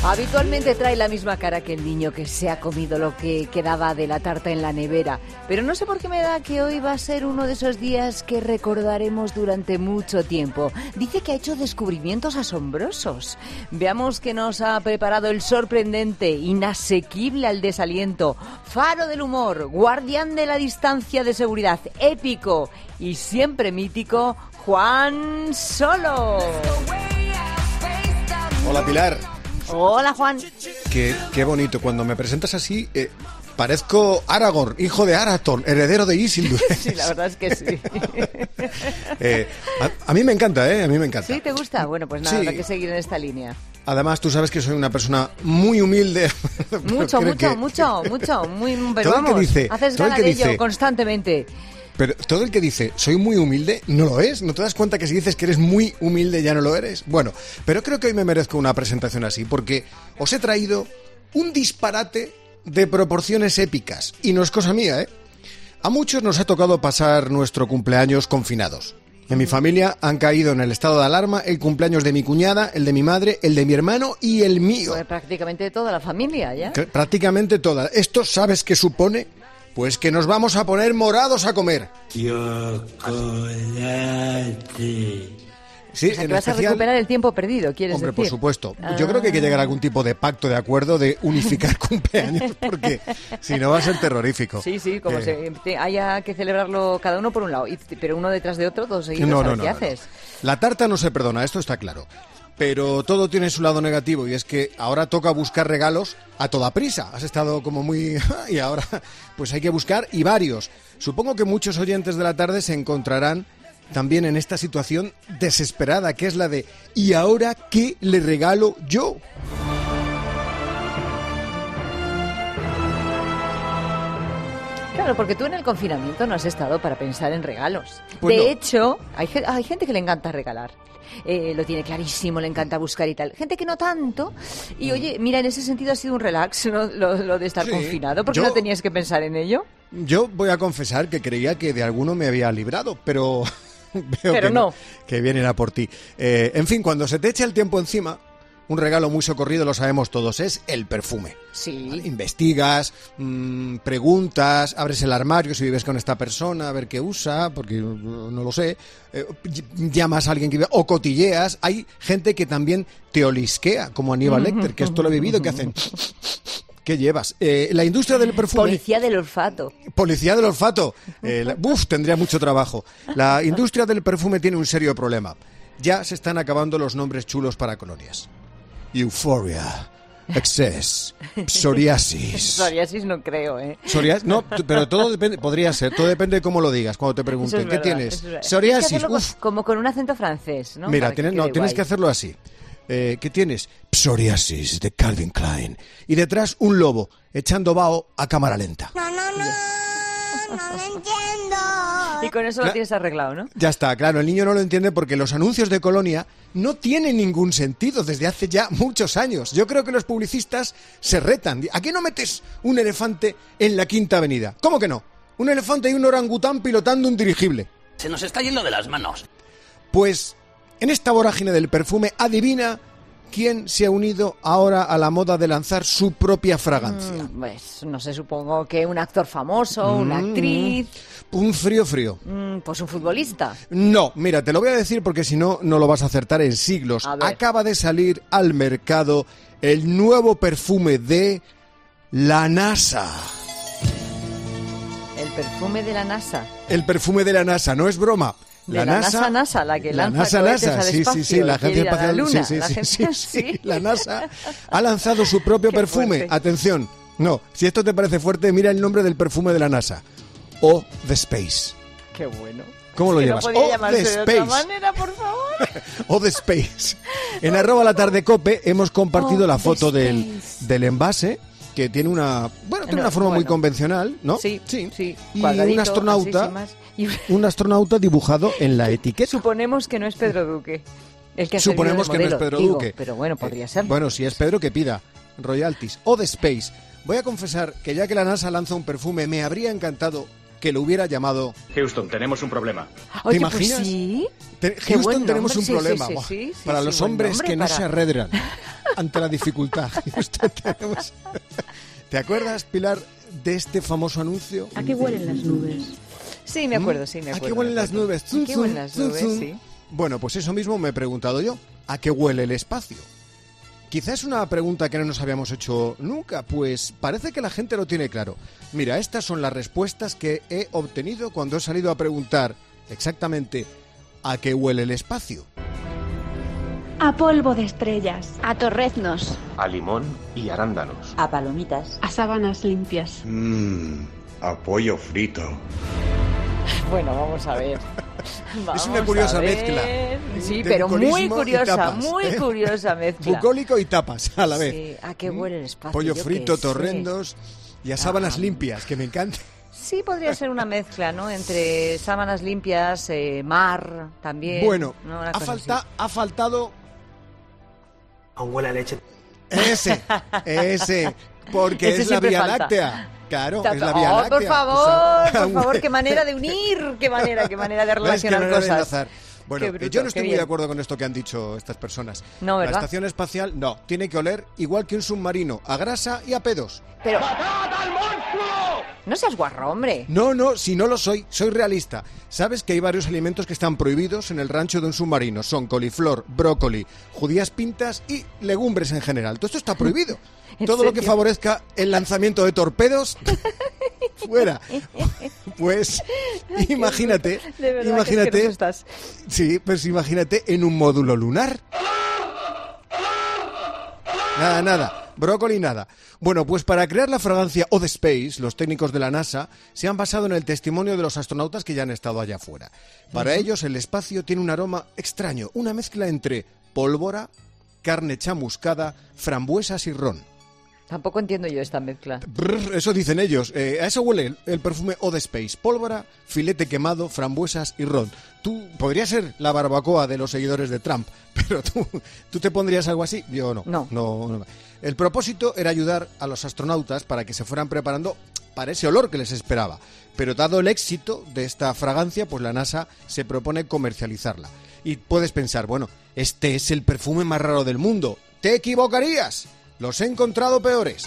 Habitualmente trae la misma cara que el niño que se ha comido lo que quedaba de la tarta en la nevera. Pero no sé por qué me da que hoy va a ser uno de esos días que recordaremos durante mucho tiempo. Dice que ha hecho descubrimientos asombrosos. Veamos qué nos ha preparado el sorprendente, inasequible al desaliento, faro del humor, guardián de la distancia de seguridad, épico y siempre mítico, Juan Solo. Hola, Pilar. Hola, Juan. Qué bonito. Cuando me presentas así, parezco Aragorn, hijo de Arathorn, heredero de Isildur. Sí, la verdad es que sí. A mí me encanta, A mí me encanta. ¿Sí? ¿Te gusta? Bueno, pues nada, Sí. habrá que seguir en esta línea. Además, tú sabes que soy una persona muy humilde. Mucho. Muy, pero todo el que vamos, dice, haces todo el gala que de ello dice, constantemente. pero todo el que dice, soy muy humilde, no lo es. ¿No te das cuenta que si dices que eres muy humilde ya no lo eres? Bueno, pero creo que hoy me merezco una presentación así, porque os he traído un disparate de proporciones épicas. Y no es cosa mía, A muchos nos ha tocado pasar nuestro cumpleaños confinados. En mi familia han caído en el estado de alarma el cumpleaños de mi cuñada, el de mi madre, el de mi hermano y el mío. Pues prácticamente toda la familia, ¿ya? Prácticamente toda. ¿Esto sabes qué supone? Pues que nos vamos a poner morados a comer. Chocolate. Sí, O sea, en que vas a especial... recuperar el tiempo perdido, ¿quieres Hombre, decir? por supuesto. Yo creo que hay que llegar a algún tipo de pacto, de acuerdo, de unificar cumpleaños, porque si no va a ser terrorífico. Sí, como haya que celebrarlo cada uno por un lado, pero uno detrás de otro, todos seguidos, No. ¿qué haces? La tarta no se perdona, esto está claro. Pero todo tiene su lado negativo y es que ahora toca buscar regalos a toda prisa. Has estado como muy... y ahora pues hay que buscar y varios. Supongo que muchos oyentes de la tarde se encontrarán también en esta situación desesperada, que es la de ¿y ahora qué le regalo yo? Claro, porque tú en el confinamiento no has estado para pensar en regalos. Pues de no. hecho, hay gente que le encanta regalar. Lo tiene clarísimo, le encanta buscar y tal. Gente que no tanto. Y oye, mira, en ese sentido ha sido un relax, ¿no? lo de estar Sí, confinado, porque yo- no tenías que pensar en ello. Yo voy a confesar que creía que de alguno me había librado, pero veo Pero que no. que vienen a por ti. En fin, cuando se te echa el tiempo encima, un regalo muy socorrido, lo sabemos todos, es el perfume. Sí. ¿Vale? Investigas, preguntas, abres el armario si vives con esta persona, a ver qué usa, porque no lo sé, llamas a alguien que vive, o cotilleas. Hay gente que también te olisquea, como Aníbal Lecter, que esto lo he vivido, que hacen... ¿Qué llevas? La industria del perfume... Policía del olfato. Policía del olfato. Tendría mucho trabajo. La industria del perfume tiene un serio problema. Ya se están acabando los nombres chulos para colonias. Euphoria, Excess, Psoriasis. Psoriasis no creo, ¿eh? No, pero todo depende, podría ser, todo depende de cómo lo digas. Cuando te Eso pregunten, es ¿qué verdad, tienes? eso es verdad. Psoriasis, Tienes que hacerlo uf. como con un acento francés, ¿no? Mira, Para que tienes quede que guay. hacerlo así. ¿Qué tienes? Psoriasis de Calvin Klein. Y detrás un lobo echando vaho a cámara lenta. No entiendo. Y con eso lo tienes arreglado, ¿no? Ya está, claro, el niño no lo entiende porque los anuncios de Colonia no tienen ningún sentido desde hace ya muchos años. Yo creo que los publicistas se retan. ¿A qué no metes un elefante en la Quinta Avenida? ¿Cómo que no? Un elefante y un orangután pilotando un dirigible. Se nos está yendo de las manos. Pues en esta vorágine del perfume, adivina quién se ha unido ahora a la moda de lanzar su propia fragancia. Pues no sé, supongo que un actor famoso, una actriz, Un frío. pues un futbolista. No, mira, te lo voy a decir porque si no, no lo vas a acertar en siglos. A ver. Acaba de salir al mercado el nuevo perfume de la NASA. El perfume de la NASA. El perfume de la NASA, no es broma. De la NASA, la que la lanza NASA, cohetes al sí, espacio la y Agencia quiere ir a la Espacial, Luna. sí, La gente- sí. la NASA ha lanzado su propio Qué perfume. fuerte. Atención, no, si esto te parece fuerte, mira el nombre del perfume de la NASA. O The Space. Qué bueno. ¿Cómo lo Que llevas? No podía O llamarse The de otra Space. manera, por favor. O The Space. En @latardecope hemos compartido Oh, la foto The del Space. envase, que tiene una No, forma muy bueno. convencional, ¿no? Sí. Y Cuadradito, un astronauta, así, sin más. Y un astronauta dibujado en la etiqueta. suponemos que no es Pedro Duque. El que ha Suponemos servido de que no es modelo, Pedro digo, Duque. Pero bueno, podría ser. Bueno, si es Pedro, que pida royalties. O The Space. Voy a confesar que ya que la NASA lanza un perfume, me habría encantado que lo hubiera llamado... Houston, tenemos un problema. Oye, ¿te imaginas? Pues sí. Qué Houston, buen tenemos nombre, un sí, problema. sí, Buah, sí, sí, para sí, los buen hombres nombre que no para- se arredran. ante la dificultad. ¿Te acuerdas, Pilar, de este famoso anuncio? ¿A qué huelen las nubes? Sí, me acuerdo. ¿A qué huelen las nubes? ¿A qué huelen las nubes? Sí. Bueno, pues eso mismo me he preguntado yo. ¿A qué huele el espacio? Quizás es una pregunta que no nos habíamos hecho nunca, pues parece que la gente lo tiene claro. Mira, estas son las respuestas que he obtenido cuando he salido a preguntar exactamente ¿a qué huele el espacio? A polvo de estrellas. A torreznos. A limón y arándanos. A palomitas. A sábanas limpias. A pollo frito. Bueno, vamos a ver. Es una curiosa mezcla. Sí, de pero muy bucolismo y curiosa, tapas, curiosa mezcla. Bucólico y tapas a la vez. Sí, ¿a qué huele el espacio? Pollo Yo frito, qué sé. torrendos y a sábanas limpias, que me encanta. Sí, podría ser una mezcla, ¿no? Entre sábanas limpias, mar, también. Bueno, ¿no? Una cosa así. ha faltado... Aún huele a leche. Ese, porque Ese es la siempre Vía falta. Láctea. Claro, es la Vía Láctea. Por favor, O sea, qué manera de unir, qué manera de ¿ves? relacionar Qué manera de cosas. enlazar. Bueno, Qué bruto, yo no qué estoy muy bien. de acuerdo con esto que han dicho estas personas. No, ¿verdad? La estación espacial, no, tiene que oler igual que un submarino, a grasa y a pedos. Pero... No seas guarro, hombre. No, si no lo soy realista. Sabes que hay varios alimentos que están prohibidos en el rancho de un submarino. Son coliflor, brócoli, judías pintas y legumbres en general. Todo esto está prohibido. ¿En Todo lo que serio? favorezca el lanzamiento de torpedos, fuera. Pues imagínate, De verdad, qué imagínate, asqueroso estás. sí, pues imagínate en un módulo lunar. Nada, brócoli nada. Bueno, pues para crear la fragancia O The Space, los técnicos de la NASA se han basado en el testimonio de los astronautas que ya han estado allá afuera. Para ellos el espacio tiene un aroma extraño, una mezcla entre pólvora, carne chamuscada, frambuesas y ron. Tampoco entiendo yo esta mezcla. Eso dicen ellos. A eso huele el perfume O The Space. Pólvora, filete quemado, frambuesas y ron. Tú podrías ser la barbacoa de los seguidores de Trump, pero ¿tú te pondrías algo así? Yo no. No. El propósito era ayudar a los astronautas para que se fueran preparando para ese olor que les esperaba. Pero dado el éxito de esta fragancia, pues la NASA se propone comercializarla. Y puedes pensar, bueno, este es el perfume más raro del mundo. ¡Te equivocarías! Los he encontrado peores.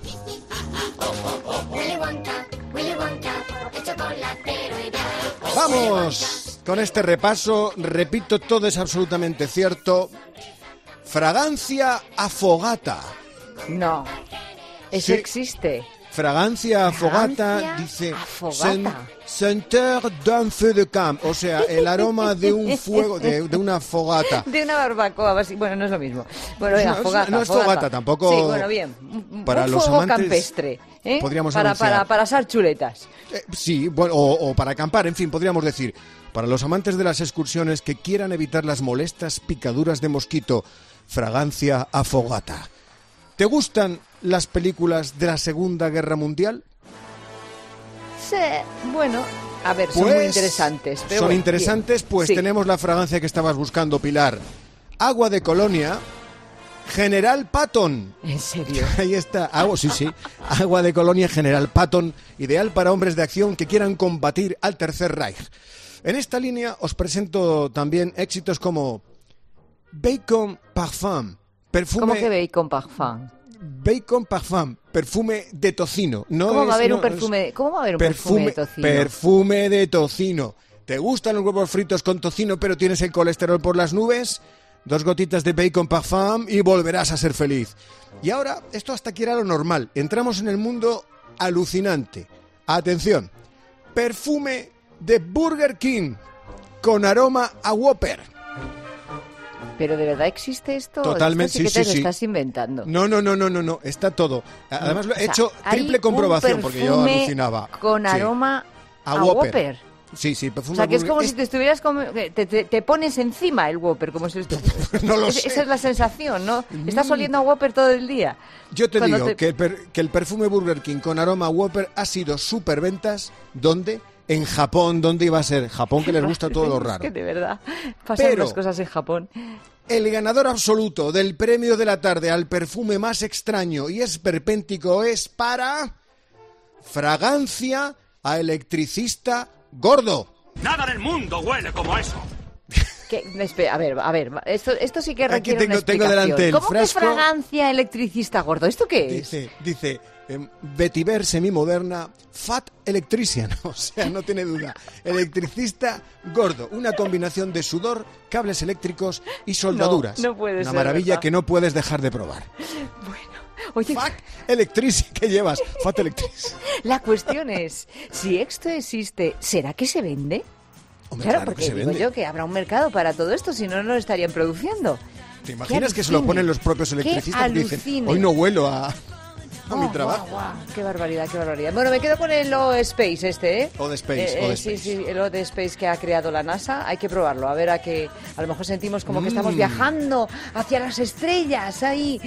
Vamos con este repaso. Repito, todo es absolutamente cierto. Fragancia afogata. No. Eso Sí. existe. Fragancia afogata, Fragancia dice afogata. senteur d'un feu de camp, o sea, el aroma de un fuego, de una fogata. De una barbacoa, bueno, no es lo mismo. Bueno, venga, No, fogata. no es fogata, tampoco- Sí, bueno, bien. Para un los fuego amantes, campestre, ¿eh? podríamos para anunciar. asar chuletas. Sí, bueno, o para acampar, en fin, podríamos decir. Para los amantes de las excursiones que quieran evitar las molestas picaduras de mosquito, fragancia afogata. ¿Te gustan las películas de la Segunda Guerra Mundial? Sí, bueno, a ver, son muy interesantes. Pero Son bueno, interesantes, bien. pues Sí. tenemos la fragancia que estabas buscando, Pilar. Agua de Colonia, General Patton. ¿En serio? Ahí está, agua, sí. Agua de Colonia General Patton, ideal para hombres de acción que quieran combatir al Tercer Reich. En esta línea os presento también éxitos como Bacon Parfum, perfume... ¿Cómo que bacon parfum? Bacon Parfum, perfume de tocino. No ¿Cómo va a haber un no es- perfume? ¿Cómo va a haber un perfume de tocino? Perfume de tocino. ¿Te gustan los huevos fritos con tocino pero tienes el colesterol por las nubes? 2 gotitas de Bacon Parfum y volverás a ser feliz. Y ahora, esto hasta aquí era lo normal. Entramos en el mundo alucinante. Atención, perfume de Burger King con aroma a Whopper. ¿Pero de verdad existe esto? Totalmente, Esto sí que te sí, lo sí. estás inventando. No, está todo. Además lo he O sea, hecho hay triple un comprobación porque yo perfume alucinaba. con Sí. aroma A a Whopper. Whopper. Sí, O perfume sea, que es Burger- como si te estuvieras te pones encima el Whopper, como si No lo sé. Esa es la sensación, ¿no? Estás oliendo a Whopper todo el día. Yo te Cuando digo que el perfume Burger King con aroma a Whopper ha sido superventas. ¿Dónde? En Japón. ¿Dónde iba a ser? Japón, que les gusta todo lo Es raro. que de verdad pasan Pero- unas cosas en Japón. El ganador absoluto del premio de la tarde al perfume más extraño y esperpéntico es para... Fragancia a electricista gordo. Nada del mundo huele como eso. Espera, a ver, esto sí que Aquí requiere una tengo explicación. delante el ¿Cómo frasco? que fragancia electricista gordo? ¿Esto qué es? Dice vetiver semimoderna Fat Electrician, o sea, no tiene duda. Electricista gordo, una combinación de sudor, cables eléctricos y soldaduras. No puede una ser, maravilla ¿verdad? que no puedes dejar de probar. Oye, Fat Electrician, ¿qué llevas? Fat Electrician. la cuestión es, si esto existe, ¿será que se vende? Hombre, Claro, claro que porque se digo vende. yo que habrá un mercado para todo esto, si no, no lo estarían produciendo. ¿Te imaginas Qué que se lo alucine. ponen los propios electricistas que dicen, alucine. hoy no huelo a mi trabajo? Guau. Qué barbaridad, qué barbaridad. Bueno, me quedo con el O-Space ¿eh? O-Space. Sí, el O-Space que ha creado la NASA. Hay que probarlo, a ver a lo mejor sentimos como que estamos viajando hacia las estrellas ahí.